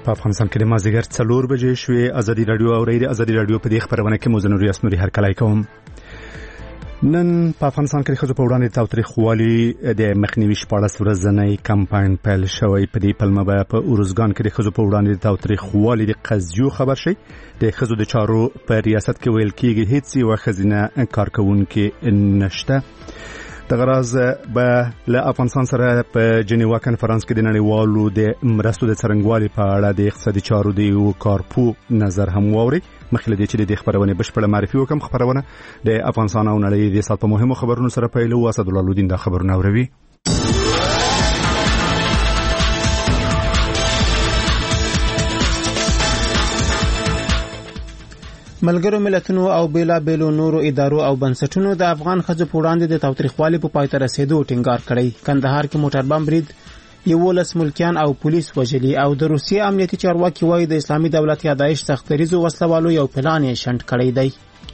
په افغانستان کې د مازدیګر 4 بجې شوې. ازادي رادیو او ازادي رادیو په دې خبرونه کې موزن ریاست نوري هر کلای کوم. نن په افغانستان کې د ښځو په وړاندې تاوتریخوالي د مخنیوي 14 ورځنی کمپاین پیل شوی. په دې پلمه به په اورزګان کې د ښځو په وړاندې تاوتریخوالي د قضیو خبر شي. د ښځو د چارو په ریاست کې ویل کېږي هیڅ یو ښځینه کارکونکې نشته. د غراز به له افغانستان سره په جنیوا کنفرانس کې د نړیوالو د مرستو د څرنګوالي په اړه د اقتصادي چارو د یو کارپو نظر هم واوري. مخکې دې چې د خبرونه بشپړه معرفي وکم. خبرونه د افغانستان او نړۍ د سات په مهمو خبرونو سره پیل او اسد الله الدین د خبرونه اوروي. ملګرو ملتونو او بیلابېلو نورو ادارو او بنسټونو د افغان ښځو په وړاندې د تاوتریخوالي په پای ته رسیدو ټینګار کړی. کندهار کې موټر بم برید 11 ملکیان او پولیس وژلي او د روسیې امنیتي چارواکي وایي د اسلامي دولت یا داعش سختریزو وسلوالو یو پلان یې شنډ کړی دی.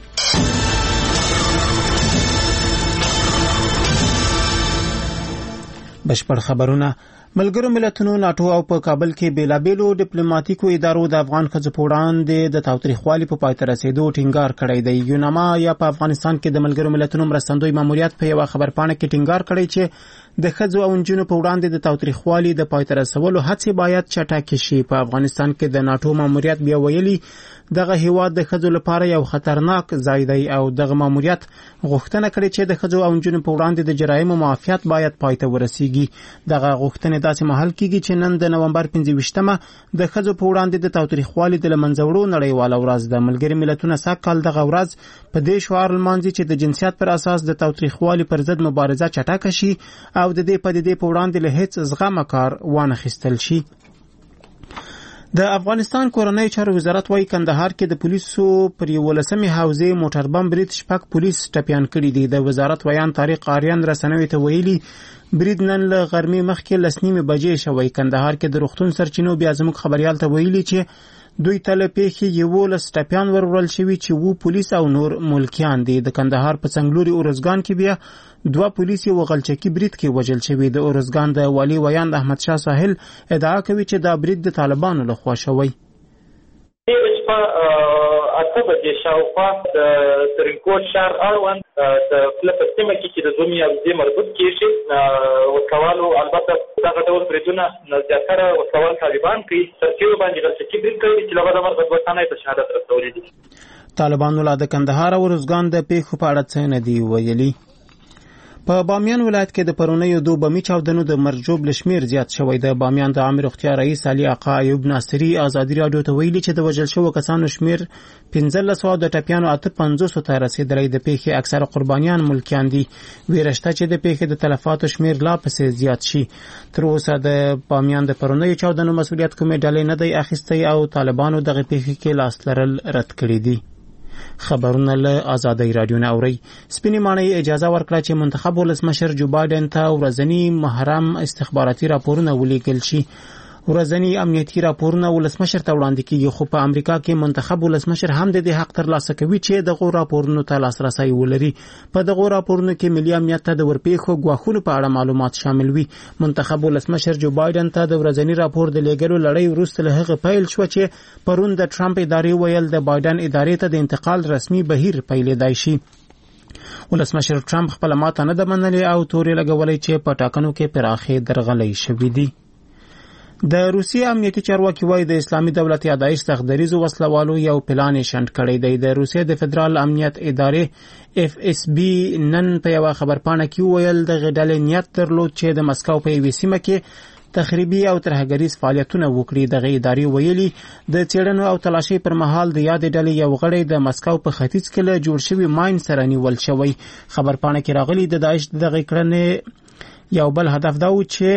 بشپړ خبرونه. ملګرو ملتونو ناتو او په کابل کې بیلابېلو ډیپلوماټیکو ادارو د افغان ښځو په وړاندې د تاوتریخوالي په پای ته رسیدو ټینګار کړی دی. یوناما یا په افغانستان کې د ملګرو ملتونو مرستندوی ماموریت په یو خبرپاڼه کې ټینګار کړی چې د ښځو او نجونو په وړاندې د تاوتریخوالي د پای ته رسولو هڅې باید چټکې شي. په افغانستان کې د ناتو ماموریت بیا ویلي دغه هیواد د ښځو لپاره یو خطرناک ځای دی او دغه ماموریت غوښتنه کړې چې د ښځو او نجونو په وړاندې د جرایمو معافیت باید پای ته ورسیږي. دغه غوښتنې داسې مهال کېږي چې نن د نومبر 25مه د ښځو په وړاندې د تاوتریخوالي د لمنځه وړو نړیواله ورځ ده. ملګري ملتونه سږکال دغه ورځ په دې شعار لمانځي چې د جنسیت پر اساس د تاوتریخوالي پر ضد مبارزه چټکه شي او د دې پدیدې په وړاندې له هیڅ زغمه کار وانخیستل شي. د افغانستان کورنۍ چارو وزارت وايي کندهار کې د پولیسو پر 11مې حوزې موټر بم برید 6 پولیس ټپیان کړي دي. د وزارت ویان طارق آریان رسنوي ته ویلي برید نن له غرمې مخکې 9:30 بجې شوی. کندهار کې د روغتون سرچینو بیا زموږ خبريال ته ویلي چې دوی تل پیښې 11 ټپیان ورورل شوی چې وو پولیس او نور ملکیان دي. د کندهار په څنګلوري اورزګان کې بیا 2 پولیس یو غلچکی برید کې وژل شوی. د اورزګان د والی ویان احمد شاه ساحل ادعا کوي چې دا برید د طالبانو لخوا شوی. اته بجې شاوخوا د ترینکوټ شهر اړوند د فلسطین کې چې د زومي او د مربوط کېږي وکوالو البته دغه ډول بریدونه زیاتره وکوال طالبان کوي سرچینو باندې غلطي برید کوي چې لږه د مرغوتانه په شهادت رسولي دي. طالبانو لا د کندهار او اورزګان د پیښو په اړه څه نه دی ویلي. په بامیان ولایت کې د پرونیو 2 بمي چاودنو د مرجوب لشمیر زیات شوی. د بامیان د عامه روغتیا رئیس علي آقا ایوب ناصری ازادي رادیو ته ویلي چې د وژل شوو کسانو شمیر 1500 او د ټپیانو 850 ته رسیدلی. د پیښې اکثره قربانیان ملکیان دي. ویرشته چې د پیښې د تلفاتو شمیر لا پسې زیات شي. تر اوسه د بامیان د پرونیو چاودنو مسؤلیت کومې ډلې نه دی اخیستی او طالبانو دغه پیښې کې لاس لرل رد کړی دي. خبرونه له ازادي رادیو نه اوري. سپینې ماڼۍ اجازه ورکړه چې منتخب ولسمشر جو بایدن ته ورځنی محرم استخباراتي راپورونه ولیکل شي. ورځنی امنیتي راپورونه ولسمشر ته وړاندې کیږي خو په امریکا کې منتخب ولسمشر هم د دې حق ترلاسه کوي چې دغه راپورونو ته لاسرسي ولري. په دغه راپورونو کې ملي امنیت ته د ورپېښو غواخونو په اړه معلومات شامل وي. منتخب ولسمشر جو بایدن ته د ورځنی راپور د لېږلو لړۍ وروسته له هغه پیل شو چې پرون د ټرمپ ادارې ویل د بایدن ادارې ته د انتقال رسمي بهیر پیلېدای شي. ولسمشر ټرمپ خپل ماته نه د منلې او تورې لګولې چې په ټاکنو کې پراخې درغلې شوې دي. د روسیې امنیتي چارواکي وایي د اسلامي دولت یا داعش سختدریزو وسلوالو یو پلان شنډ کړی دی. د روسیې د فدرال امنیت ادارې FSB نن په یو خبرپاڼه کې ویل د غډلې نیت درلود چې د مسکو په یوې سیمه کې تخریبي او ترهګریز فعالیتونه وکړي. دغه ادارې ویلي د چېړنو او تلاشي پر مهال د یاد ډلې یو غړی د مسکو په ختیځ کې له جوړ شوی ماین سره نیول شوی. خبرپاڼه کې راغلي د داعش دغه کړنې یو بل هدف دا و چې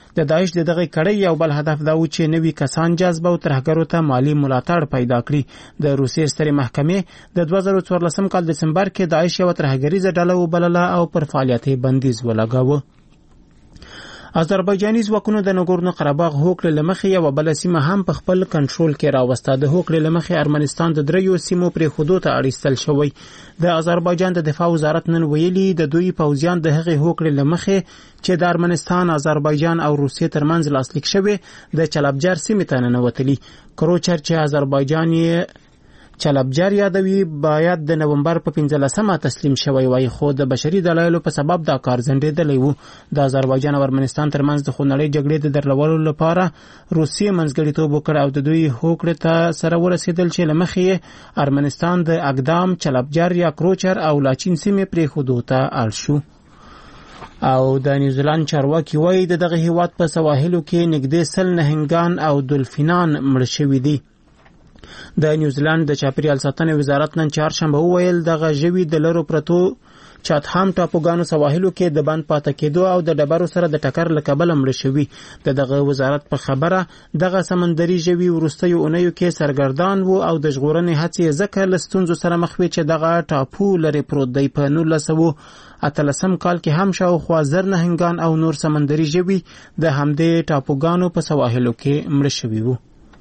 نوي کسان جذب او ترهګرو ته مالی ملاتړ پیدا کړي. د روسیې سترې محکمې د 2014 کال دسمبر کې داعش یو ترهګریزه ډله وبلله او پر فعالیت بندیز ولګاوه. آذربایجاني ځواکونو د نګورنو قرهباغ هوکړې له مخې یوه بله سیمه هم په خپل کنټرول کې راوسته. د هوکړې له مخې ارمنستان د 3 سیمو پرېښودو ته اړ ایستل شوی. د آذربایجان د دفاع وزارت نن ویلي د دوی پوځیان د هغې هوکړې له مخې چې د ارمنستان، آذربایجان او روسیې ترمنځ لاسلیک شوی د چلبجر سیمې ته ننوتلي. کروچر چې آذربایجان یې چلبجر یادوي باید د نومبر په 15مه تسلیم شوی وای، خو د بشري دلایلو په سبب دا کار ځنډېدلی و. د آذربایجان او ارمنستان ترمنځ د خونړۍ جګړې د درلولو لپاره روسیې منځګړیتوب وکړ او د دوی هوکړې ته سره ورسېدل چې له مخې ارمنستان د اقدام، چلبجر یا کروچر او لاچین سیمې پرېښودو ته اړ شو. او د نیوزیلند چارواکي وایي د دغه هیواد په سواحلو کې نږدې 100 نهنګان او دولفینان مړه شوي دي. د نیوزیلند د چاپیریال ساتنې وزارت نن چهارشنبه وویل دغه ژوي د لرو پرتو چاتهام ټاپوګانو سواحلو کې د بند پاتې کېدو او د ډبرو سره د ټکر له کبله مړه شوي. دغه وزارت په خبره دغه سمندري ژوي وروستیو اونیو کې سرګردان وو او د ژغورنې هڅې ځکه له ستونزو سره مخ وي چې دغه ټاپو لرې پروت دی. په 1918 کال کې هم شاوخوا 1000 نهنګان او نور سمندري ژوي د همدې ټاپوګانو په سواحلو کې مړه شوي وو.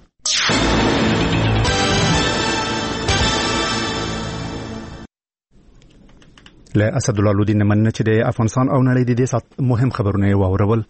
له اسدالله لودین مننه چې د افغانستان او نړۍ د دې سات مهم خبرونه یې واورول.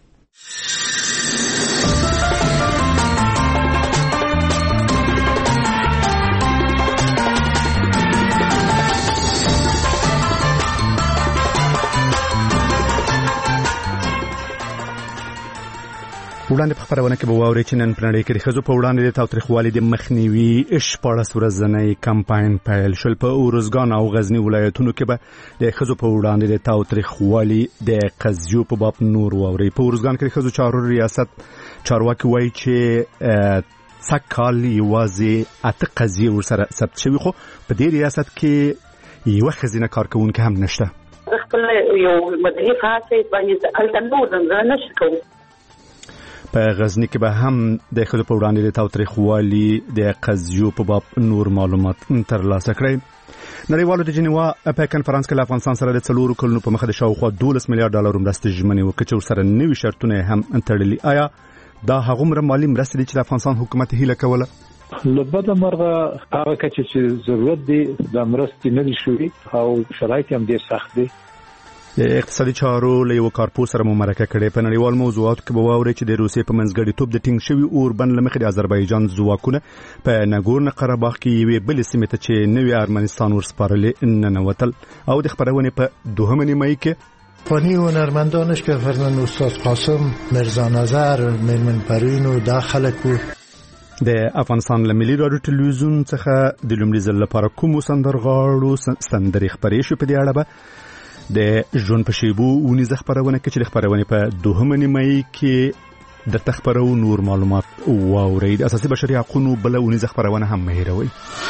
وړاندې په خبرونه کې به واورئ چې نن په نړۍ کې د ښځو په وړاندې د تاوتریخوالي د مخنیوي 14 ورځنی کمپاین پیل شول. په ارزګان او غزني ولایتونو کې به د ښځو په وړاندې د تاوتریخوالي د قضیو په باب نور واورئ. په ارزګان کې د ښځو چارو ریاست چارواکي وایي چې سږکال یوازې 8 قضیې ورسره ثبت شوي، خو په دې ریاست کې یوه ښځینه کارکوونکې هم نشته. خپل یو مدني فعال باندې التنور نشي کوم. په غزني کې به هم د ښځو په وړاندې د تاوتریخوالي د قضیو په باب نور معلومات ترلاسه کړئ. نړیوالو د جنیوا په کنفرانس کې له افغانستان سره د 4 کلونو په مخه د شاوخوا 12 میلیارډ ډالر مرستې ژمنې وکړې چې ورسره نوي شرطونه هم تړلي. آیا دا هغومره مالي مرستې دي چې د افغانستان حکومت هیله کوله؟ لبده مرغه هغه کچې چې ضرورت دی د مرستې نه دي شوي او شرایط هم ډېر سخت دي. د اقتصادي چارو له یو کارپوس سره مرکه کړې. په نړیوال موضوعاتو کې به واورئ چې د روسیې په منځګړیتوب د ټینګ شوي اوربند له مخې د آذربایجان ځواکونه په نګورنو قرهباغ کې یوې بلې سیمې ته چې نوي ارمنستان ورسپارلې ننوتل. او د خبرونې په 2 نیمایي کې فانی هنرمندانش که فرزند استاد قاسم، مرزا نظر، میرمن پروین و دا خلک و د افغانستان له ملي رادیو ټلویزیون څخه د لومړي ځل لپاره کومو سندرغاړو سندرې خپرې شوې. په دې اړه به د ژوند په شیبو ونیزه خبرونه کې چې د خبرونې په 2 نیمایي کې د تخبرو نور معلومات واورئ. د اساسي بشري حقوقو بل ونیزه خبرونه هم مهیروي.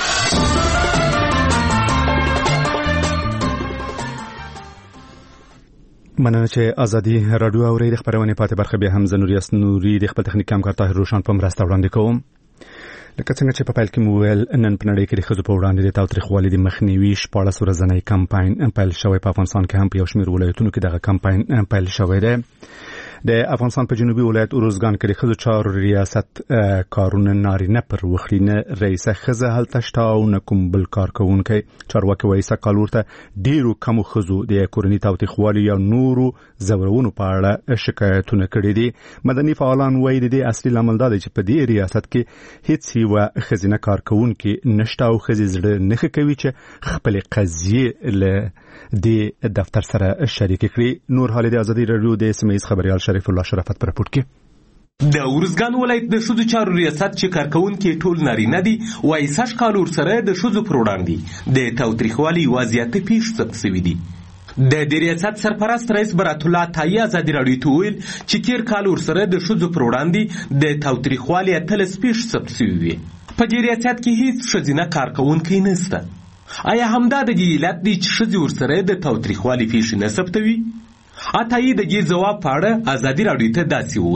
مننه چې ازادي رادیو اورئ. د خبرونې پاتې برخه به هم زنوریاس نوري د خپل تخنیک همکار طاهر روشن په مرسته وړاندې کوم. لکه څنګه چې په پیل کې مو ویل نن په نړۍ کې د ښځو په وړاندې د تاوتریخوالي د مخنیوي 14 ورځنی کمپاین پیل شوی. په افغانستان کې هم په یو شمېر ولایتونو کې دغه کمپاین پیل شوی دی. د افغانستان په جنوبي ولایت ارزګان کې د ښځو چارو ریاست کارونه نارینه پر وخرینه رئیسه ښځه هلته شته او نه کوم بل کارکوونکی. چارواکي وایي سږکال ورته ډېرو کمو ښځو د کورني تاوتریخوالي یا نورو ځورونو په اړه شکایتونه کړي دي. مدني فعالان وایي د دې اصلي لامل دا دی چې په دې ریاست کې هیڅ یوه ښځینه کارکوونکې نشته او ښځې زړه نه ښه کوي چې خپلې قضیې له دې دفتر سره شریک کړي. نور حال د ازادي رادیو د سیمه ییز خبريال شریف الله شرافت پر راپورټ کې د ارزګان ولایت د ښځو چارو ریاست چې کارکوونکي ټول نارینه دي وایي سږکال ورسره د ښځو پر وړاندې د تاوتریخوالي یوه زیاتې پیښې ثبت شوي دي. د دې ریاست سرپرست رئیس برات الله تایي ازادي رادیو ته وویل چې تېر کال ورسره د ښځو پر وړاندې د تاوتریخوالي 18 پیښې ثبت شوي وي. په دې ریاست کې هیڅ ښځینه کارکوونکی نشته. آیا همدا د دې علت دی چې ښځې ورسره د تاوتریخوالي پیښې نه ثبتوي؟ عطایي د دې ځواب په اړه ازادي رادیو ته داسې وویل.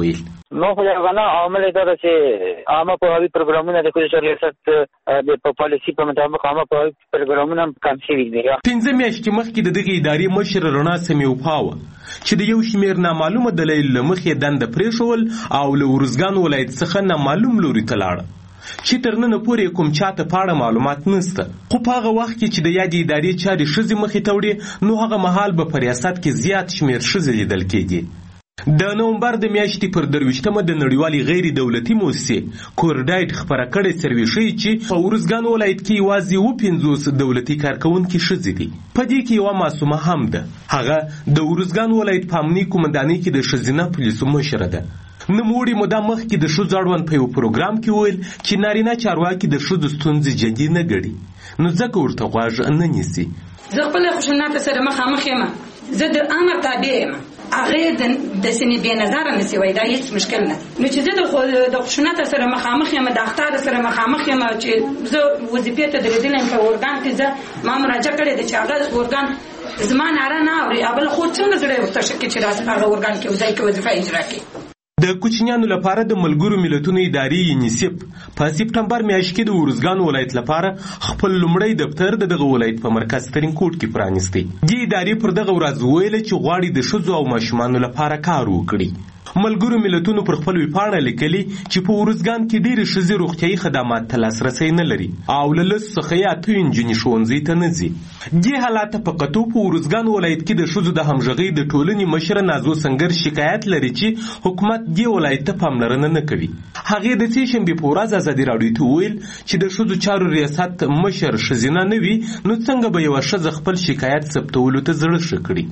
نو خو غنا عامل دا چې عامه پوهاوی پروګرامونه د کلچر ریاست د پالیسي په مطابق عامه پوهاوی پروګرامونه کم شوي دي. 15 میاشتې مخکې د دغه ادارې مشر رڼا سمیوپاوه چې د یو شمېر نامعلومه دلایل له مخې دنده پرېښول او له ارزګان ولایت څخه نامعلوم لوري ته لاړه چې تر ننه پورې کوم چاته په اړه معلومات نشته. خو په هغه وخت کې چې د یادې ادارې چارې ښځې مخې ته وړې نو هغه مهال به په ریاست کې زیات شمېر ښځې لیدل کېدې. د نومبر د میاشتې پر 23مه د نړیوالې غیر دولتي موسسې کورډایټ خپره کړې سروې ښیي چې په ارزګان ولایت کې یوازې 50 دولتي کارکوونکي ښځې دي. په دې کې یوه معصومه هم ده. هغه د ارزګان ولایت په امني قومندانۍ کې د ښځینه پولیسو مشره ده. نوموړي موده مخکې د ښځو اړوند په یو پروګرام کې ویل چې نارینه چارواکي د ښځو ستونزې جدي نه ګڼي نو ځکه ورته غوږ نه نیسي. زه خپله خشونت سره مخامخ یم، زه د امر تابع یم، هغه د سینې بې نظره نسی وای دا هیڅ مشکل نه. نو چې زه د خشونت سره مخامخ یم، د اختار سره مخامخ یم چې زه وظیفې ته درېدلم په ارګان کې، زه ما مراجعه کړې ده چې هغه ارګان زما ناره نه اوري، بل خو څنګه زړه ورته شکې چې راځي هغه ارګان کې ځای کې وظیفه اجرا کړي. د کوچنیانو لپاره د ملګرو ملتونو ادارې یونیسف په سپټمبر میاشت کې د ارزګان ولایت لپاره خپل لومړی دفتر د دغه ولایت په مرکز ترینکوټ کې پرانیستی. دې ادارې پر دغه ورځ ویل چې غواړي د ښځو او ماشومانو لپاره کار وکړي. ملګرو ملتونو پر خپل ویبپاڼه لیکلي چې په ارزګان کې ډېرې ښځې روغتیایي خدمات ته لاسرسی نه لري او له لسو څخه یې 8 نجونې ښوونځي ته نه ځي. دې حالات ته په کتو په ارزګان ولایت کې د ښځو د همغږۍ د ټولنې مشره نازو سنگر شکایت لري چې حکومت دې ولایت ته پاملرنه نه کوي. هغې د سې شنبې په ورځ ازادي راډیو ته وویل چې د ښځو چارو ریاست مشر ښځینه نه وي نو څنګه به یوه ښځه خپل شکایت ثبتولو ته زړه ښه کړي.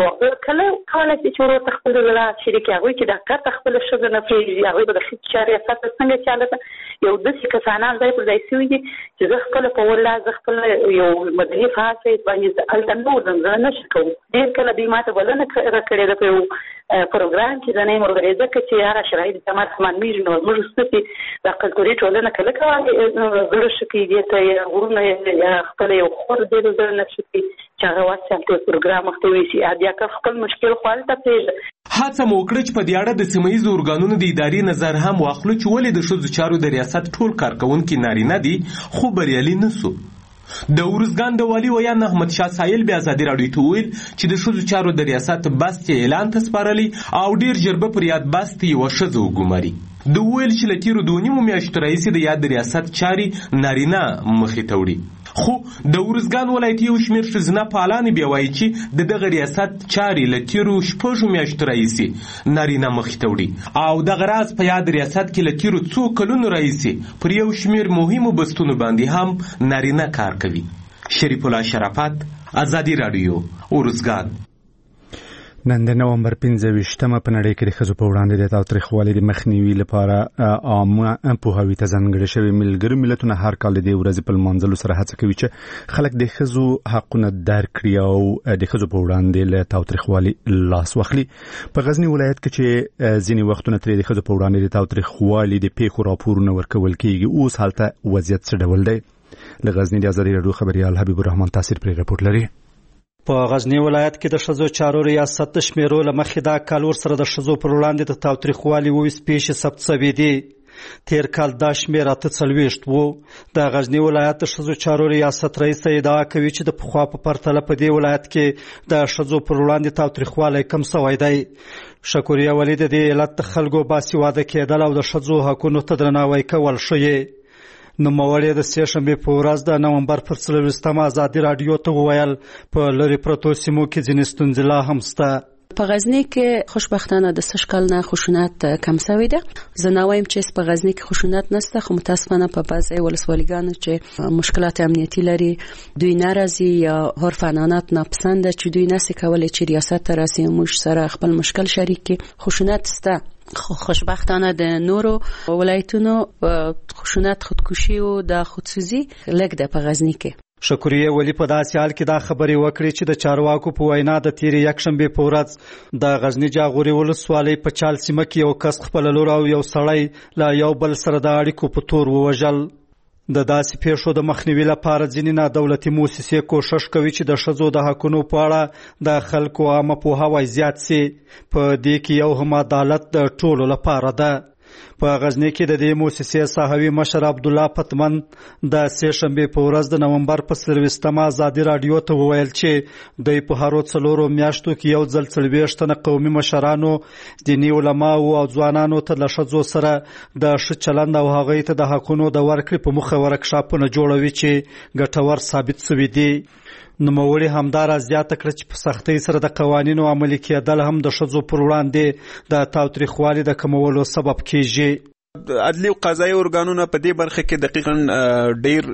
کله کله چې ورو تخپل ولا شریک هغه چې د کار تخپل ښځه نه پیږي هغه به د ښځې ریاست څنګه چاله یو د څه کسانان ځای پر ځای سوي دي چې زه خپل په ولا زه خپل یو مدني خاصه باندې التنور د نه شکو ډیر کله به ماته ولنه کړې ده په پروګرام کې د نه مرغه ځکه چې هغه شرایط تمام مانمیږي نو موږ ستې د کلتوري ټولنه کله کله زړه شکی دي ته ورونه خپل یو خور دې د نه شکی چې هغه واسه په پروګرام مختوي سي اډیا کا خپل مشکل خالته پیژ هڅه مو وکړه چې په دې اړه د سیمه ییزو ارګانونو د ادارې نظر هم واخلو چې ولې د ښځو چارو د ریاست ټول کارکوونکي نارینه دي خو بریالي نه سو. د ارزګان د والي ویان احمد شاه سایل بیا ازادي راډیو ته ویل چې د ښځو چارو د ریاست بست اعلان ته سپارلی او ډیر ژر به پر یاد بست یوه ښځه وګماري. د ویل چې له تیرو 2.5 میاشتو راهیسې د یاد ریاست چارې نارینه مخې ته وړي. خو د ارزګان ولایت یو شمېر ښځینه فعالانې بیا وایي چې د دغه ریاست چارې له تیرو 6 میاشتو راهیسې نارینه مخې ته وړي او دغه راز په یاد ریاست کې له تیرو څو کلونو راهیسې پر یو شمېر مهمو بستونو باندې هم نارینه کار کوي. شریف الله شرافت، ازادي راډیو، ارزګان. نن د نومبر 15مه په نړۍ کې د ښځو په وړاندې د تاوتریخوالي د مخنیوي لپاره عامه پوهاوي ته ځانګړي شوي. ملګري ملتونه هر کال د دې ورځې په لمانځلو سره هڅه کوي چې خلک د ښځو حقونه درک کړي او د ښځو په وړاندې له تاوتریخوالي لاس واخلي. په غزني ولایت کې چې ځینې وختونه ترې د ښځو په وړاندې د تاوتریخوالي د پیښو راپورونه ورکول کېږي، اوس هلته وضعیت څه ډول دی؟ له غزني د ازادي راډیو خبریال حبیب الرحمن تاثیر پرې رپورټ لري. په غزنی ولایت کې د ښځو چارو ریاست د شمیرو له مخې دا کال ورسره د ښځو پر وړاندې د تاوتریخوالي 20 پیښې ثبت شوې دي. تیر کال دا شمیر 48 و. د غزنی ولایت د ښځو چارو ریاست رئیس ادعا کوي چې د پخوا په پرتله په دې ولایت کې د ښځو پر وړاندې تاوتریخوالی کم شوی دی. شکوریه ولي د دې علت د خلکو باسواده کېدل او د ښځو حقونو ته درناوی کول ښیي. نوموړی د سې شنبې په ورځ د نومبر پر 24مه ازادي راډیو ته وویل په لرې پرتو سیمو کې ځینې ستونزې لا هم شته. په غزنی کې خوشبختانه د سږ کال نه خشونت کم شوی دی. زه نه وایم چې په غزنی کې خشونت نشته، خو متاسفانه په بعضې ولسوالیګانو چې مشکلات امنیتي لري دوی ناراضي یا عرف عنعنات ناپسنده چې دوی نسي کولی چې ریاست ته راسي موږ سره خپل مشکل شریک کړي. خشونت شته، خوشبختانه د نورو ولایتونو خشونت، خودکشي او د خودسوزي لږ ده په غزنی کې. شکوریه ولی په داسې حال کې دا خبرې وکړې چې د چارواکو په وینا د تیرې یکشنبې په ورځ د غزنی جاغوري ولسوالۍ په چال سیمه کې یو کس خپل لور او یو سړی له یو بل سره د اړیکو په تور ووژل. د داسې پیښو د مخنیوي لپاره ځینې نادولتي موسسې کوشش کوي چې د ښځو د حقونو په اړه د خلکو عامه پوهاوی زیات شي. په دې کې یو هم عدالت د ټولو لپاره ده. په غزنی کې د دې موسسې صحوي مشر عبدالله پتمن د سه شنبې په ورځ د نومبر په 23 ازادي رادیو ته وویل چې د په هرو څلورو میاشتو کې یو ځل 40 تنه قومي مشرانو، دیني علماو او ځوانانو ته له ښځو سره د ښه چلند او هغوی ته د حقونو د ورکړې په موخه ورکشاپونه جوړوي چې ګټور ثابت شوي دي. نوموړي همدارا زیاته کړه چې په سختۍ سره د قوانینو عملي کېدل هم د ښځو پر وړاندې د تاوتریخوالي د کمولو سبب کیږي. عدلي او قضایي ارګانونه په دې برخه کې دقیقاً ډیر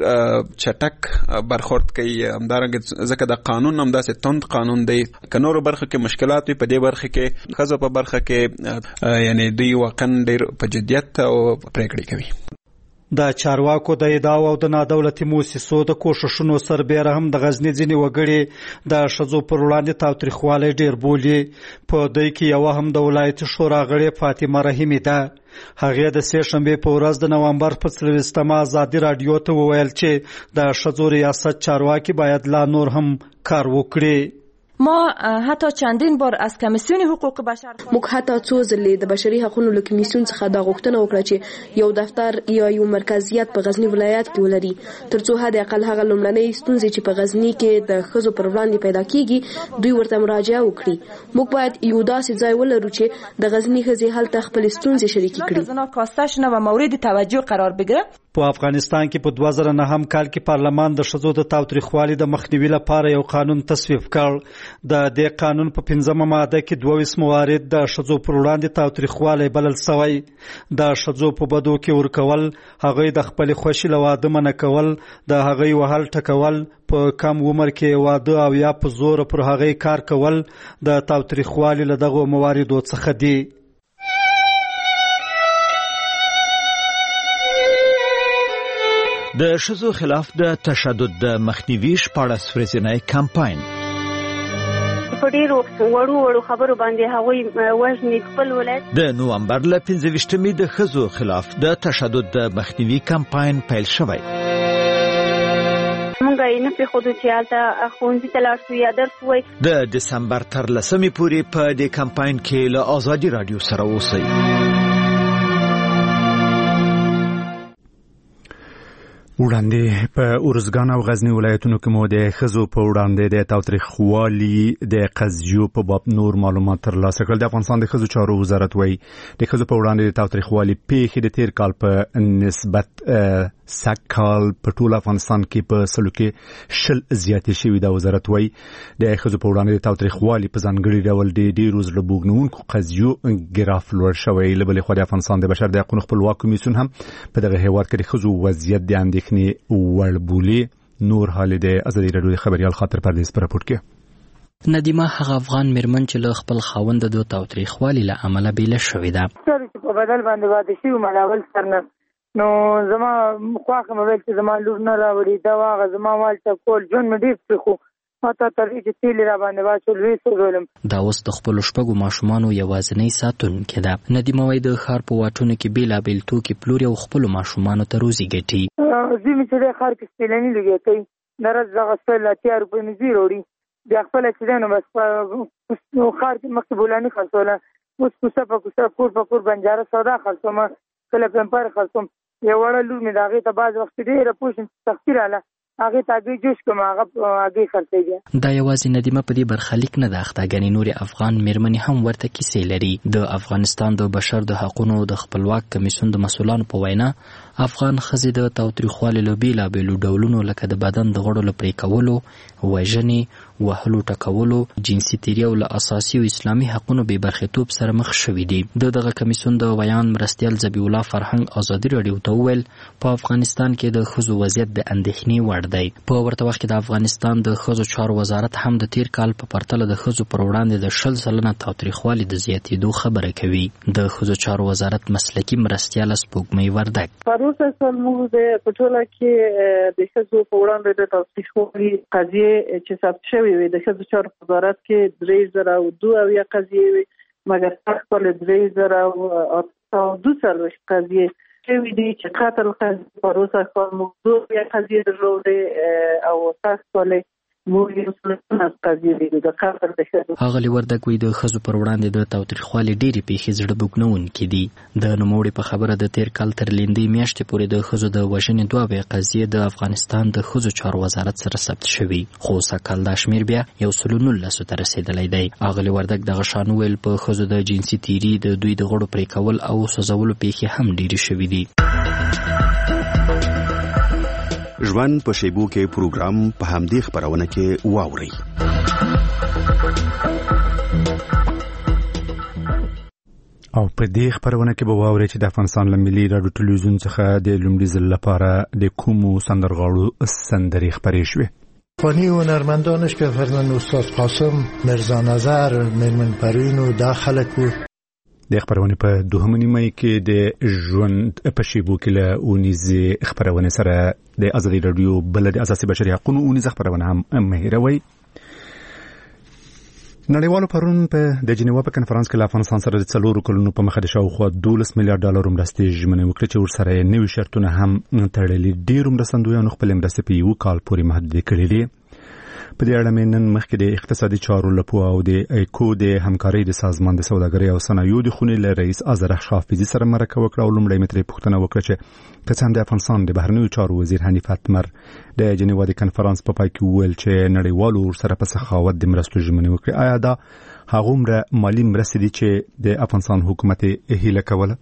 چټک برخورد کوي. همدارنګه ځکه د قانون هم داسې توند قانون دی، که نورو برخه کې مشکلات وي په دې برخه کې ښځو په برخه کې یعنی دوی واقعاً ډیر په جدیت او پریکړې کوي. د چارواکو د ادعاو او د نادولتي موسسو د کوششونو سربېره هم د غزنی ځینې وګړي د ښځو پر وړاندې تاوتریخوالی ډیر بولي. په دوی کې یوه هم د ولایتي شورا غړې فاطمه رحیمي ده. هغې د سه شنبې په ورځ د نومبر په 23 ازادي رادیو ته وویل چې د ښځو ریاست چارواکي باید لا نور هم کار وکړي. ما حتی چندین بار از کمیسیون حقوق بشر موږ حتی څو ځلې د بشري حقوقو له کمیسیون څخه دا غوښتنه وکړه چې یو دفتر یا یو مرکزیت په غزنی ولایت کې ولري، ترڅو حد اقل هغه لومړنۍ ستونزې چې په غزنی کې د ښځو پر وړاندې پیدا کیږي دوی ورته مراجعه وکړي. موږ باید یو داسې ځای ولرو چې د غزنی ښځې هلته خپل ستونزې شریکې کړي. زنا کاسته شنه و مورد توجه قرار بگیره. په افغانستان کې په 2009 کال کې پارلمان د ښځو د تاوتریخوالي د مخنیوي لپاره یو قانون تصویب کړ. د دې قانون په 15مه ماده کې 22 موارد د ښځو پر وړاندې تاوتریخوالی بلل شوی. د ښځو په بدو کې ورکول، هغوی د خپل خوښي له واده منع کول، د هغوی وهل ټکول، په کم عمر کې واده او یا په زور پر هغوی کار کول د تاوتریخوالي له دغو مواردو څخه دي. د ښځو خلاف د تشدد د مخنیوي 14 ورځنی کمپاین په ډیرو وړو خبرو باندې هغوی وژني خپل ولایت. د نومبر له 15مې د ښځو خلاف د تشدد د مخنیوي کمپاین پیل شوی. موږ یې نه پرېښودو چې هلته ښوونځي ته لاړ شو یا درس ووایي. د دسمبر تر 10مې پورې په دې کمپاین کې له ازادي رادیو سره اوسئ. وړاندې په ارزګان او غزنی ولایتونو کې مو د ښځو په وړاندې د تاوتریخوالي د قضیو په باب نور معلومات ترلاسه کړل. د افغانستان د ښځو چارو وزارت وایي د ښځو په وړاندې د تاوتریخوالي پیښې د تیر کال په نسبت سږ کال په ټول افغانستان کې په سلو کې 10 زیاتې شوي. د وزارت وایي د ښځو په وړاندې د تاوتریخوالي په ځانګړي ډول د ډېرو زړه بوږنونکو قضیو ګراف لوړ شوی. له بلې خوا د افغانستان د بشر د حقونو خپلواک کمیسیون هم په دغه هیواد کې د ښځو وضعیت د اندېښنې وړ بولي. نور حال د ازادي راډیو د خبريال خاطر پردیس پر راپور کې ندیمه هغه افغان میرمن چې له خپل خاوند د تاوتریخوالي له عمله بیله شوې ده. په بدل باندې واده شوی ملاول سرنه نو زما خواخه موبایل چې زما لور نه راوړي دا واغه زما والته کول جون مې ډیر څخه هاته تر دې چې را باندې واچول وې سولم. دا اوس د خپل شپږو ماشومانو یوازینی ساتونکې ده. ندیمه وایي د ښار په واټونو کې بیلابیل توکي پلوري او خپلو ماشومانو ته روزي ګټي. زمي چې د ښار کې سپلنی لګي کوي درز دغه سپل اتیا روپۍ مې زی وروړي بیا خپل چې نو بس په ښار کې مقبولانه خرڅوله اوس کوڅه په کور بنجاره سودا خرڅوم کله پمپر خرڅوم. یو وړه لور مې داغه ته باز وخت ډیره پوښتنه تختی رااله هغه ته جوش کوم هغه خرڅېږي. دا یوازې ندیمه په دې برخلیک نه ده اخته، ګنې نور افغان میرمنې هم ورته کیسې لري. د افغانستان د بشر د حقونو د خپلواک کمیسیون د مسؤلانو په وینا افغان ښځې د تاوتریخوالي له بیلابیلو ډولونو لکه د بدن د غړو له پرې کولو، وژنې، وهلو ټکولو، جنسي تیري او له اساسي او اسلامي حقونو بې برخیتوب سره مخ شوي دي. دغه کمیسیون د بیان مرستیال ذبیح الله فرهنګ ازادي راډیو ته وویل په افغانستان کې د ښځو وضعیت د اندېښنې وړ دی. په ورته وخت کې د افغانستان د ښځو چارو وزارت هم د تیر کال په پرتله د ښځو پر وړاندې د 10% تاوتریخوالي د زیاتېدو خبره کوي. د ښځو چارو وزارت مسلکي مرستیال سپوږمۍ وردګ پروسه سمو د پټوله کې د ښځو په وړاندې د تاوتریخوالي قضیې چې ثبت شوی وي د ښځو چارو وزارت کې 3002 قضیې وي مګر خپل 3042 قضیې شوي دي چې قتل قضیه پروسه کار موضوع یا قضیه درلوده او تاسو له موږ یو څه نه قضیه د قتل د شهادت هغه لوردک وی د خزو پر وړاندې د تاوتریخوالي ډېری پیښې زړه بوګنونکې دي. د نوموړي په خبره د تیر کال تر لیندې میاشتې پورې د خزو د وژنې دوه بیا قضیې د افغانستان د خزو چارو وزارت سره ثبت شوي، خو سکهال دا شمیر بیا 119 ته رسیدلی دی. هغه لوردک دغه شان ویل په خزو د جنسي تیري د دوی د غړو پرې کول او سوځولو پیښې هم ډېرې شوي دي. ژوند په شیبو کې پروګرام په همدې خبرونه کې واوري. او په دې خبرونه کې به واوري چې د افغانستان له ملي راډیو ټلویزیون څخه د لومړي ځل لپاره د کومو سندرغاړو سندرې خپرې شوې. فانی هنرمندانش که فرزند استاد قاسم، مرزا نظر، میرمن پروین و دا خلک و د خبرونه په دوهمه نیمه کې د ژوند په شیبو کې له اونیزې خبرونه سره د ازادي رادیو بل د اساسي بشري حقوقو اونیزه خبرونه هم مهیروي. نړیوالو پرون په د جنیوا په کنفرانس کې له افغانستان سره د 4 کلونو په مخه د شاوخوا $12 میلیارډ مرستې ژمنه وکړه چې ورسره نوي شرطونه هم تړلي. ډېر مرستندویانو خپل مرستې په یو کال پورې محدودې کړې دي. په دې اړه نن مخکې د اقتصادي چارو لپاره او د ایکو د همکارۍ د سازمان د سوداګرۍ او صنایعو د خونې له رئیس ازرخ شافیزي سره مرکه وکړه او لومړی مترې پوښتنه وکړه چې که څنګه د افغانستان د بهرنیو چارو وزیر حنیف اتمر د جنیوا د کنفرانس په پای کې وویل چې نړیوالو سره په سخاوت د مرستو ژمنه وکړي. آیا دا هغومره مالي مرستې دي چې د افغانستان حکومت هیله کوله؟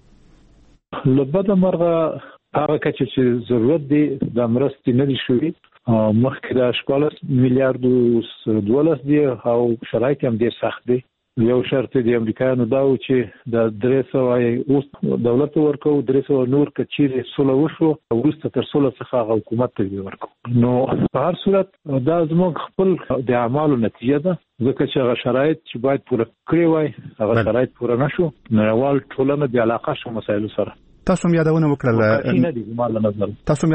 لبد مرغه هغه کچې چې ضرورت دی د مرستې نه دي شوي مخکې د 14 میلیارډ $12 دي او شرایط هم ډېر سخت دي. یو شرط د امریکایانو دا و چې د 300 اوس دولت ورکو 300 نور کچې سوله وشو وروسته تر سوله څخه حکومت ته ورکو. نو په هر صورت دا زموږ خپل د اعمالو نتیجه ده ځکه چې هغه شرایط چې باید پوره کړی وای هغه شرایط پوره نشو. نړیوال ټولنه د علاقه شو مسایلو سره تاسو یادونه وکړه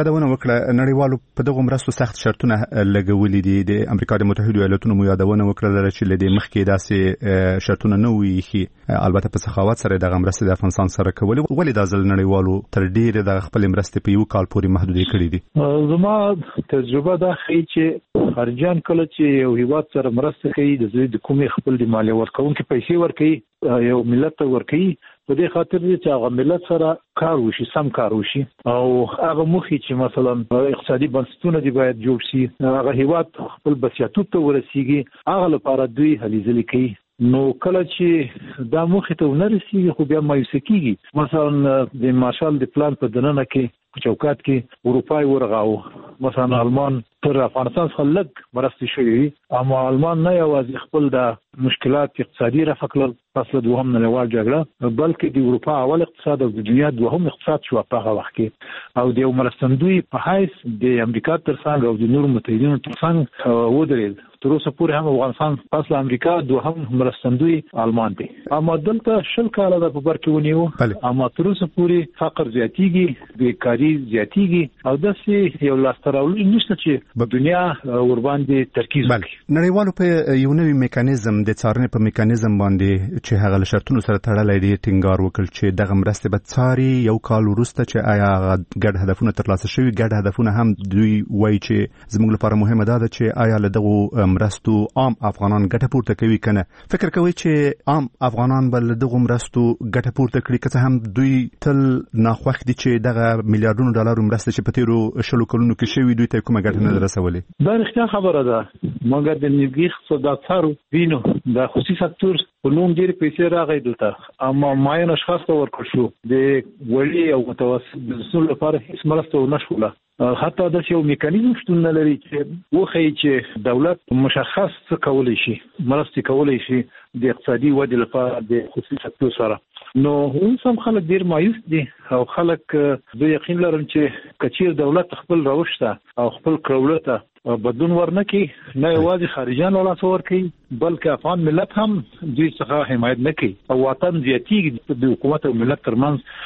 نړیوالو په دغه مرستو سخت شرطونه لګولې دي. د امریکا د متحده ایالاتونو مو یادونه وکړه چې لدې مخکې داسې شرطونه نه وي چې البته په سخاوت سره د مرستې د افغانستان سره کولې. ولې دا ځل نړیوالو تر ډیره د خپل مرستې په یو کال پورې محدودې کړې دي؟ زما تجربه دا ښیي چې خارجيان کله چې یو هیواد سره مرسته کوي د کومې خپل د مالیه ورکوونکو پیسې ورکوي یو ملت ته ورکوي په دې خاطر چې هغه ملت سره کار وشي سم کار وشي او هغه مخې چې مثلا اقتصادي بنسټونه دی باید جوړ شي هغه هیواد خپل بسیاتوب ته ورسیږي هغه لپاره دوی هلې ځلې کوي. نو کله چې دا مخې ته ونرسیږي خو بیا مایوسه کیږي. مثلا د مارشال د پلان په دننه کې په چوکاټ کې اروپای ورغاو مثلا آلمان تر افغانستان څخه لږ مرستې شوې اما آلمان نه یوازې خپل د مشکلات اقتصادي رفع کړل پس له دوهم نړیوال جګړه بلکې د اروپا اول اقتصاد او د دنیا دوهم اقتصاد شو په هغه وخت کې او د مرستندوی په حیث د امریکا ترڅنګ او د نورو متحدینو ترڅنګ ودرېد. تر اوسه پورې هم افغانستان پس له امریکا دوهم مرستندوی آلمان دی اما دلته 20 کاله د په بر کې ونیو اما تر اوسه پورې فقر زیاتیږي بیکاری زیاتیږي او داسې یو لاستراولي نشته چې دنیا ور باندې ترکیز وکړي. نړیوالو په یو نوی میکانیزم د څارنې په میکانیزم باندې چې هغه شرطونو سره تړلای دي ټینګار وکړ چې دغه مرستې به څاري یو کال وروسته چې آیا ګډ هدفونه ترلاسه شوي. ګډ هدفونه هم دوی وایي چې زموږ لپاره مهمه ده چې آیا له دغه مرستو عام افغانان ګټه پورته کوي کنه. فکر کوي چې عام افغانان بل دغه مرستو ګټه پورته کړي که هم دوی تل ناخوښ دي چې دغه میلیارډونو ډالر مرسته چې په تیرو 10 کلونو کې شوي دوی ته کومه ګټه نه رسولې؟ دا رښتیا خبره ده مګر د نیوګي اقتصاددانو وینو د خصوصي سکتور په نوم ډېر پیسې راغی دلته اما معین اشخاص ته ورکړل شو د وړي او متوسط بزنسونو لپاره هیڅ مرسته ونه شوله. حتی د یو میکانیزم شتون نه لري چې وخی چې دولت مشخص څه کولی شي مرستې کولی شي د اقتصادي ودې لپاره د خصوصي سکتور سره. نو اوس هم خلک ډیر مایوس دي او خلک زه یقین لرم چې کچیر دولت خپل روش ته او خپل کړولو ته بدلون ورنکي نه یوازې خارجيان ولا څور کوي بلکې افغان ملت هم دوی څخه حمایت نه کوي او وطن زیاتیږي د حکومت او ملت ترمنځ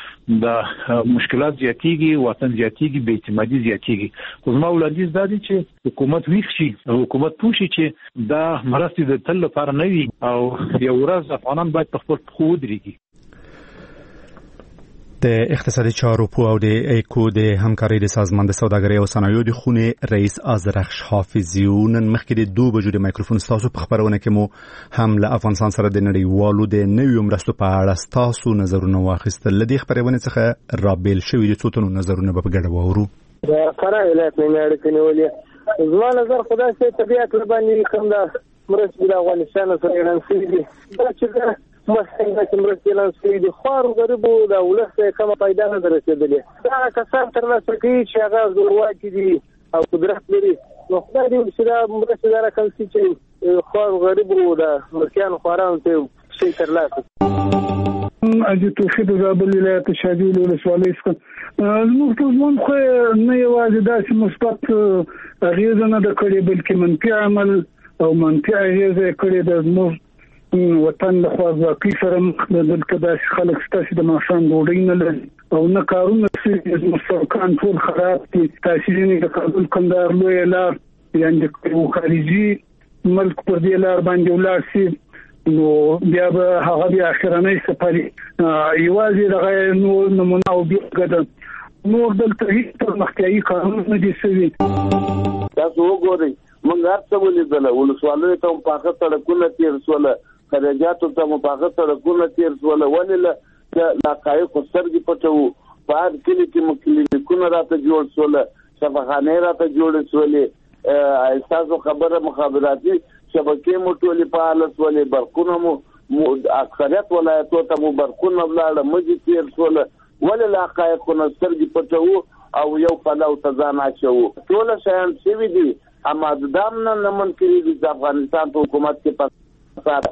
د مشکلات زیاتیږي وطن زیاتیږي بې اعتمادي زیاتیږي. خو زما وړاندیز دا دی چې حکومت ویښ شي او حکومت پوه شي چې دا مرستې د تل لپاره نه وي او یو ورځ افغانان باید په خپل پښو ودرېږي. د اقتصادي چارو په او د ایکو د همکارۍ د سازمان د سوداګرۍ او صنایعو د خونې رئیس آذرخش حافظي نن مخکې د 2 بجو د مایکروفون تاسو په خبرونه کې مو هم له افغانستان سره د نړیوالو د نویو مرستو په اړه تاسو نظرونه واخیستل. لدی خبرونه څخه رابل شوی د څوتنو نظرونه په ګډه وورو. د فراه ولایت نه اړیکې نیولې زما نظر خدای سي طبيعت باندې کوم دا مرستې د افغانستان سره اعلان شوی دي دا چې مسئله چې مرستې اعلان شوی دي خو غریبو د ولس کومه پیدا نه رسیدلې دا کسان تر لاسه کوي چې هغه زورواکي دي او قدرت لري نو خدای دې چې دا مرستې دا راکړي چې خو غریبو د مرکیان خواران ته شي تر لاسه اجي توفیق زابل ولایت شاجول ولسوالۍ څخه زموږ په ځوان خو نه یوازې داسې مثبت اغیزه نه د کړې بلکې منفي عمل او منفي اغیزه کړې د زموږ وطن له خواځواکۍ سره مخ دلته داسې خلک ستاسو د ماشوم ډوډۍ نه لري او نه کارونه چې مسلکان ټول خراب دي تاسیسونه د کابل کندهار لوی لار یعنی د خارجي ملک پر دې لار باندې ولاړ شي نو بیا به هغه د اخرنۍ سفر یوازې دغه نمونه او بیاګه نور دلته هیڅ مخکې قانون نه دي سوي تاسو وګورئ موږ هڅه ولیدل ولسوالۍ ته په هغه سړکونه تیر سول خرجاتو ته په هغه سړکونه تیر سول ولله حقایق سترګې پټو په هر کلی کې مکلینیکونه راته جوړ سول شفاخانه راته جوړ سولې احساسو خبره مخابراتي شبکې مو ټولې په حالت ولې برقونه مو اکثریت ولایتو ته مو برقونه ولاړه مجي تیر سول ولله حقایق سترګې پټو او یو پلاو تزان اچو ټول شیان څه دي اما دام نه منکري د افغانستان په حکومت کې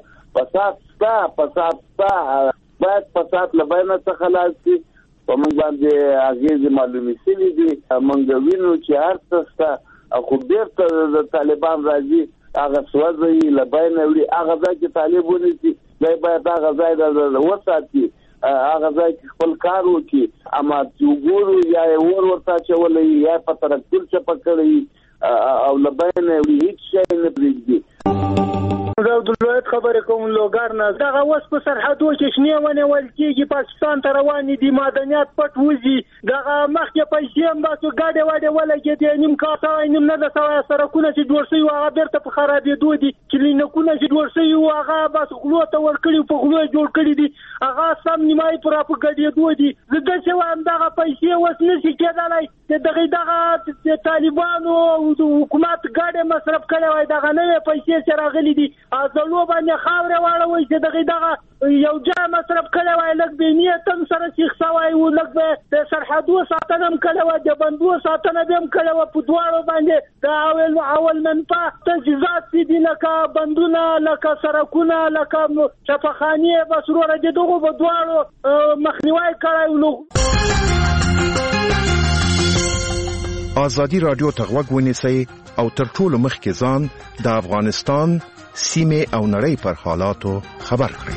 فساد باید فساد لباینه څخه خلاص شي په موږ باندې اغیز معلومي سي دي موږ وینو چې هر څه خو بیرته د طالبان راځي هغه سوځي لباینه وړي هغه ځکه طالبونه دي باید هغه ځای د وساتي هغه ځای خپل کار وکړي اما وګورو یا ورته چولې یا په ترکل چې پکړي او لباینه وړي هیڅ شي نه پریږدي دا د ولایت خبره کوم لوګار نه دا اوس په سرحدو کې شنه ونه ول کېږي پاکستان ته روان دي معدنیات پټ وځي دا مخکې پیسې هم تاسو ګاډي واډي ولګي دي نیم کاته نیم نه د سرکونه چې جوړ شوی هغه بیرته په خرابې دوی دي کلینیکونه چې جوړ شوی هغه بس غلو ته ورکړي په غلو جوړ کړي دي هغه سم نیمای پر اپګړي دوی دي زه د څه وایم دا پیسې وس نشي کېدلای دغه طالبانو حکومت ګاډي مصرف کړي وای دغه نه پیسې چې راغلي دي ازلو باندې خاور واړوي چې دغه یو ځای مصرف کړي وای لکه به نیتم سره شیخ سوای او لکه د سرحدو ساتنه هم کړي وای د بندو ساتنه هم کړي وای په دواړو باندې دا اول منفعه تجهیزات دي لکه بندونه لکه سرکونه لکه شفاخانه بسرور دي دغه په دواړو مخنیوي کړي نو آزادی رادیو تغوږ ونیسئ او تر ټولو مخکې ځان د افغانستان سیمه او نړۍ پر حالاتو خبر کړئ.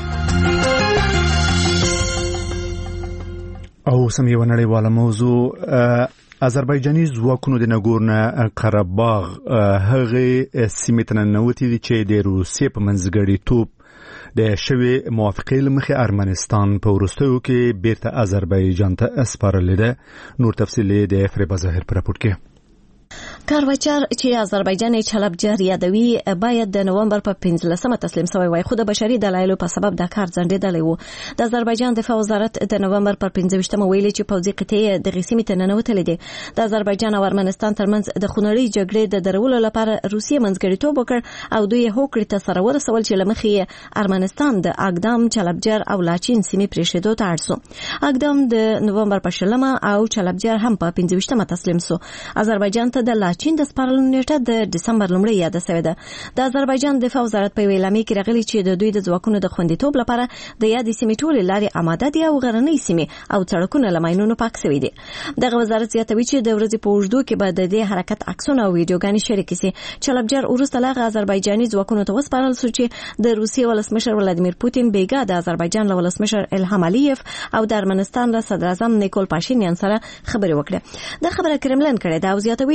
او سم یو نړیواله موضوع آذربایجاني ځواکونو د ناګورنو قرهباغ هغه سیمه ته ننوتي دي چې د روسیې په منځګړیتوب د شوی موافقې لمخې ارمنستان په وروستیو کې بیرته آذربایجان ته اسپارلې ده. نور تفصیل د فریبا ظاهر پر راپور کې. کاروچر چې آذربایجان چلبجر یادوي باید د نومبر په 15مه تسلیم شوی وای خو د بشري دلایلو په سبب د کار ځنډېدلی و. د آذربایجان دفاع وزارت د نومبر پر 15مه ویلي چې پوځي قطعې د غسیمې ته ننوتلې دي. د آذربایجان او ارمنستان ترمنځ د خونړۍ جګړې د درولو لپاره روسیې منځګړیتوب وکړ او دوی هوکړې ته سره ورسول چې لمخې ارمنستان د اقدام چلبجر او لاچین سیمې پریښودو ته اړ سو. اقدام د نومبر په 20 او چلبجر هم په 15مه تسلیم سو. آذربایجان ته د لاچین د سپارلو نیټه د دسمبر لومړۍ یاد شوې ده. د آذربایجان دفاع وزارت په اعلامیه کې راغلي چې د دوی د ځواکونو د خوندیتوب لپاره د یاد سیمې ټولې لارې آماده دي او غرنۍ سیمې او سړکونه له ماینونو پاک شوي دي. دغه وزارت زیاتوي چې د ورځې په اوږدو کې به د دې حرکت عکسونه او ویډیوګانې شریکې شي. چلبجر وروسته له آذربایجاني ځواکونو ته وسپارل شو چې د روسیې ولسمشر ولادیمیر پوتین بیګا د آذربایجان له ولسمشر الهام علیف او د ارمنستان له صدر اعظم نیکول پاشینیان سره خبرې وکړه. دا خبره کرملن کړې ده او زیاتوي چې دغه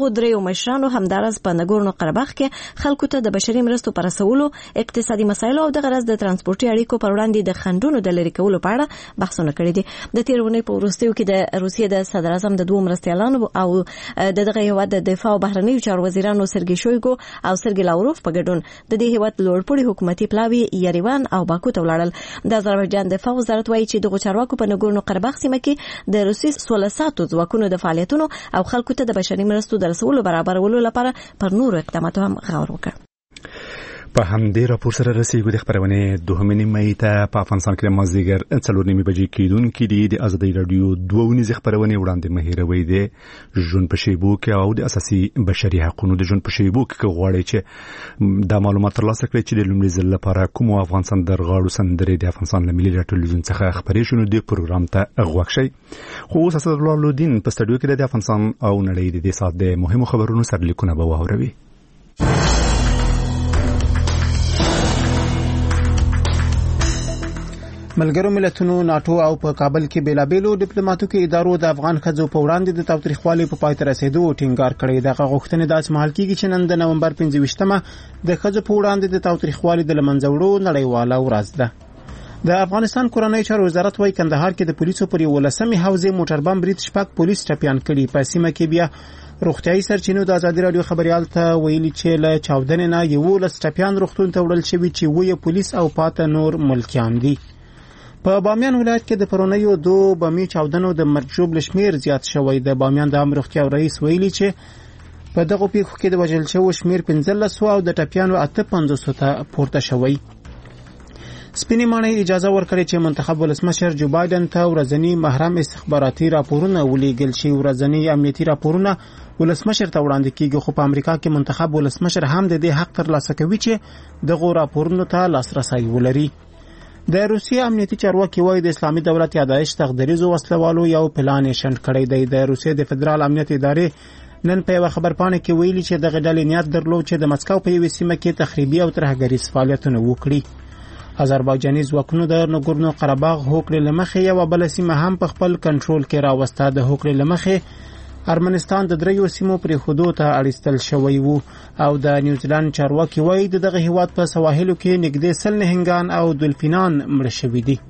دغه دریو مشرانو همدارس په نګورنو قرهباغ کې خلکو ته د بشري مرستو پر رسولو، اقتصادي مسایلو او د غرض د ترانسپورتي اړیکو پر وړاندې د خنډونو د لرې کولو په اړه بحثونه کړي دي. د تیر اونۍ په وروستیو کې د روسیې د صدر اعظم د دوه مرستیالانو او دغه هیواد د دفاع او بهرنیو چارو وزیرانو سرګي شویګو او سرګي لاوروف په ګډون د دې هیواد لوړپوړي حکومتي پلاوی یریوان او باکو ته ولاړل. د آذربایجان دفاع وزارت وایي چې دغه چارواکو په نګورنو قرهباغ سیمه کې د روسي سولې ساتو ځواکونو د فعالیتونو او خلکو ته د بشري مرستو د رسولو برابرولو لپاره پر نورو اقداماتو هم غور وکړ. په همدې راپور سره رسیدو د خبرونه دوهمې نیمه ته په افغانستان کې مازیګر 4:30 بجې کېدونکې دي. د ازادي رادیو دوه خبرونه وړاندې مهیروي دي ژوند په شیبو کې او د اساسي بشري حقوقو د ژوند په شیبو کې غواړي چې د معلومات ترلاسه کړي چې د لومړي ځل لپاره کوم افغانستان درغاړو سندرې د افغانستان له ملي ټلویزیون څخه خبرې شونه د پروګرام ته غوښ شي. خو اوس اسد الله الدین په سټډیو کې د افغانستان او نړۍ د سات د مهمو خبرونو سره لیکونه به واوروي. ملګرو ملتونو ناتو او په کابل کې بیلابېلو ډیپلوماټیکو ادارو د افغان ښځو په وړاندې د تاوتریخوالي په پای ته رسیدو ټینګار کړی. دغه غوښتنې داسې مهال کېږي چې نن د نومبر 25مه د ښځو په وړاندې د تاوتریخوالي د لمنځه وړو نړیواله ورځ ده. د افغانستان کورنۍ چارو وزارت وايي کندهار کې د پولیسو پر 11مې حوزې موټر بم برید شپږ پولیس ټپيان کړي. په سیمه کې بیا روغتيایي سرچینو د ازادي رادیو خبريال ته ویلي چې له چاودنې نه 11 ټپيان روغتون ته وړل شوي چې وې پولیس او پاته نور ملکیان دي. په بامیان ولایت کې د پرونیو 2 بمي چاودنو د مرجوب لشمیر زیات شوی. د بامیان د امرختیا رئیس ویلي چې په دغه پیښو کې د وژل شوو شمیر 15 او د ټپیانو 850 ته پورته شوی. سپینې ماڼۍ اجازه ورکړې چې منتخب ولسمشر جو بایدن ته ورځنی محرم استخباراتي راپورونه ولېږل شي. ورځنی امنیتي راپورونه ولسمشر ته وړاندې کیږي، خو په امریکا کې منتخب ولسمشر هم د دې حق ترلاسه کوي چې دغه راپورونو ته لاسرسي ولري. د روسیې امنیتي چارواکي وایي د اسلامي دولت یا داعش تقدیریزو وسلوالو یو پلان یې شنډ کړی دی. د روسیې د فدرال امنیت ادارې نن په یو خبرپاڼه کې ویلي چې دغه ډلې نیت درلود چې د مسکو په یوه سیمه کې تخریبي او ترهګریز فعالیتونه وکړي. آذربایجاني ځواکونو د نګورنو قرهباغ هوکړې لمخې یو بل سیمه هم په خپل کنټرول کې راوسته. د هوکړې لمخې ارمنستان د دریو سیمو پر حدود ته اړیستل شوی وو او د نیوزیلند چارواکي وایي دغه هیواد په سواحلو کې نږدې 100 نهنګان او دولفینان مړ شوي دي.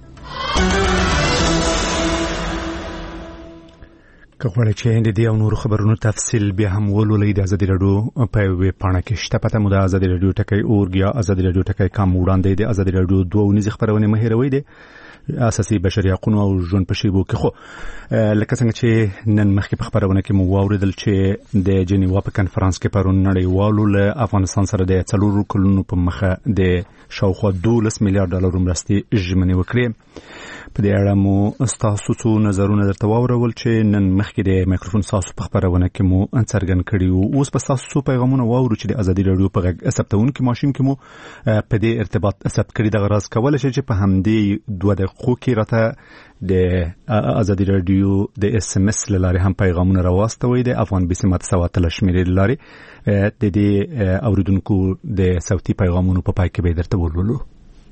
که غواړئ چې د دې او نورو خبرونو تفصیل بیا هم ولولئ د ازادي رادیو په ویب پاڼه کې شته. پته مو د ازادي رادیو ټکی اورګ یا ازادي رادیو ټکی کام وړاندې د ازادي رادیو 2 خبرونه مهیروي دي اساسي بشري حقوقو او ژوند په شیبو کې. خو لکه څنګه چې نن مخکې په خبرونه کې مو واوریدل چې د جنیوا په کنفرانس کې پرون نړیوالو له افغانستان سره د 4 کلونو په مخه د شاوخوا 12 میلیارډ ډالر مرستې ژمنې وکړې. په دې اړه مو تاسو څو نظرونه درته واورول چې نن مخکې د مایکروفون تاسو په خبرونه کې مو څرګند کړي وو. اوس په تاسو پیغامونه واورو چې د ازادي رادیو په غږ ثبتونکو ماشين کې مو په دې ارتباط ثبت کړي. د غرض کول شي چې په همدې 2 دقیقو کې راته د ازادي رادیو د اس ام اس لاره هم پیغامونه راوستوي. د افغان بسمت سواتل شمیرې لاره د دې اوریدونکو د صوتي پیغامونو په پای کې به درته ولولو.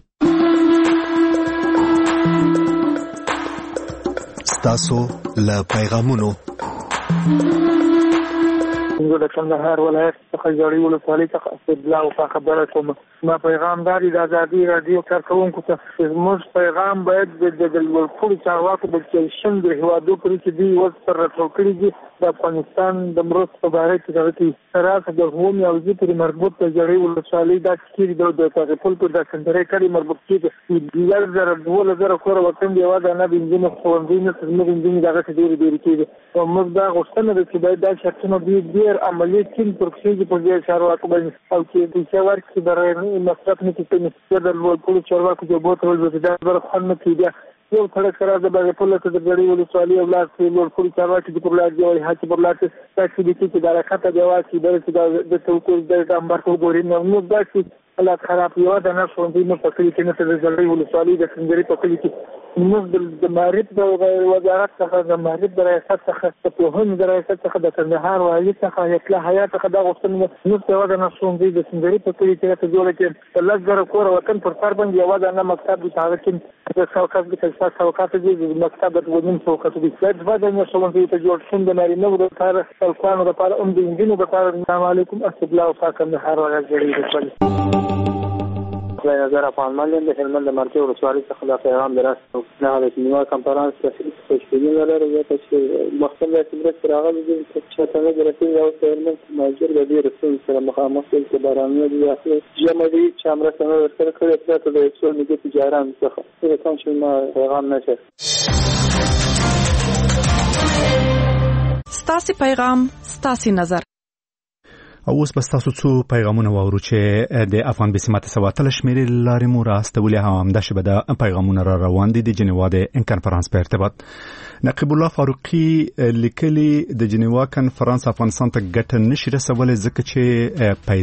تاسو له پیغامونو زه د کندهار ولایت څخه جوړې ولسوالۍ څخه استدلال او خبره کوم. ما پیغام داري د ازادي رادیو کارکونکو ته زموږ پیغام باید د ټولو چارواکو د چلشن د هوادو پرې چې دی وس پر راټول کړي دي د افغانستان د مرستو په اړه چې دغه کې سره د قومي او ځپري مربوط د جوړې ولسوالۍ د کیږي د تاریخل پر د سندرې کړي مربوط کیږي د 2000 کور وطن دی واده نه بنځینه خوندې نه څنګه بنځینه دغه ډېر ډېر کیږي او موږ دا غوښتنه ده چې باید دا شرطونه ډېر عملي کین پرکسیږي په دې چارواکو باندې او چې د څوار کې برابر مصرف نه کیږي د ټول چارواکو د بوتل د دغه خدمت نه کیږي. یو سړک سره د باغ په لته د جوړې ولسوالۍ او لاس په ټول چارواکو د پرلاټ دی او هڅه پرلاټ تاسو د کې د حرکت د واکې د توکو د امبار کو ګوري نو دا چې حالات خراب یو د نه ښوونځي نه په کلي کې نه د زړې ولسوالۍ د سندري په کلي کې موږ د معرف د وزارت څخه د معرف د ریاست څخه د پوهنې د ریاست څخه د کندهار والي څخه اصلاح حیات څخه د غوښتنې موږ ته د نه ښوونځي د سندري په کلي کې ته جوړ کړي د لږ کور وطن پر سر باندې یو د نه مکتب د تاریخ د څوکات د تاسیس څوکات د مکتب د ودین څوکات د د نه ښوونځي ته جوړ شوم د نارینه د لپاره خلکانو د لپاره د انجینو د لپاره السلام علیکم استقلال پاک کندهار راځي نظر افغان مالین د هلمند د مرکز ولسوالۍ څخه د پیغام دراسته نه د نیویارک کانفرنس په تشکیل لري چې مختلف رسمي راغلي دي چې څنګه د رسمي او هلمند ماجر د دې رسمي سره مخامخ دي چې بارانونه دي جمعي چې امر سره ورسره کړی چې د اکسل میډیا تجارت څخه څنګه چې ما پیغام نشه ستاسي پیغام ستاسي نظر او اوس بس تاسو څو پیغامونه واورو چې د افغان بسمت سواتل شمیرې لارې مو راستولې هم د شبه د پیغامونه را روان دي د جنیوا د کنفرانس په ارتباط نقیب الله فاروقي لیکلي د جنیوا کنفرانس افغانستان ته ګټه نشي رسولې ځکه چې